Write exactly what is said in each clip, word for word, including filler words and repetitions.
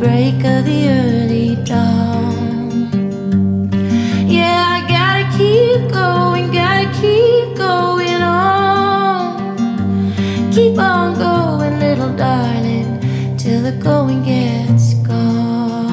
break of the early dawn. Yeah, I gotta keep going, gotta keep going on. Keep on going, little darling, till the going gets gone.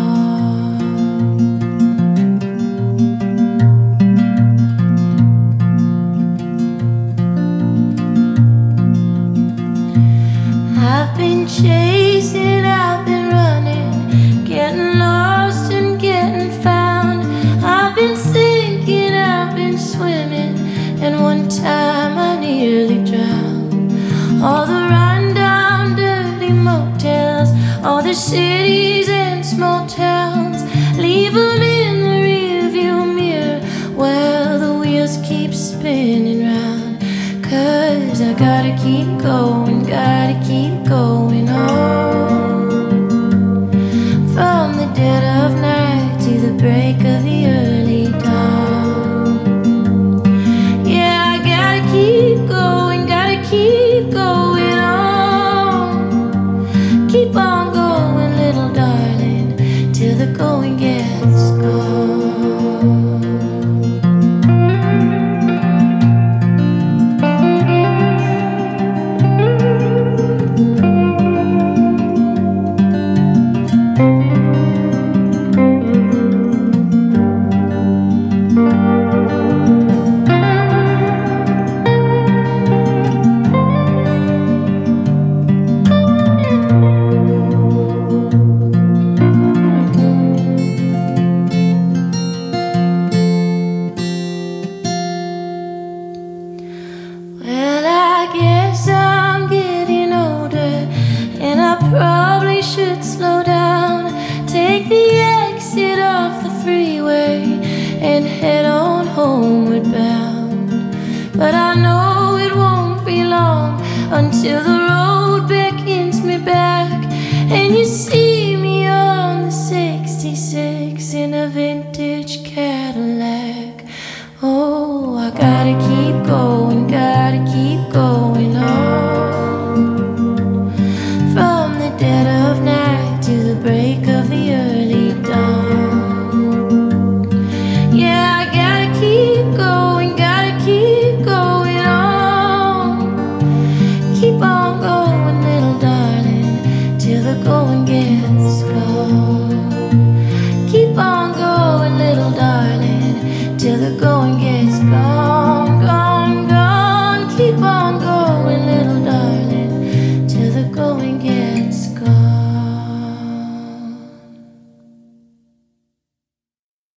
I've been chasing, I've been running, getting lost and getting found. I've been sinking, I've been swimming, and one time I nearly drowned. All the rundown, dirty motels, all the cities and small towns, leave them in the rearview mirror while the wheels keep spinning round. Cause I gotta keep going, gotta keep going on.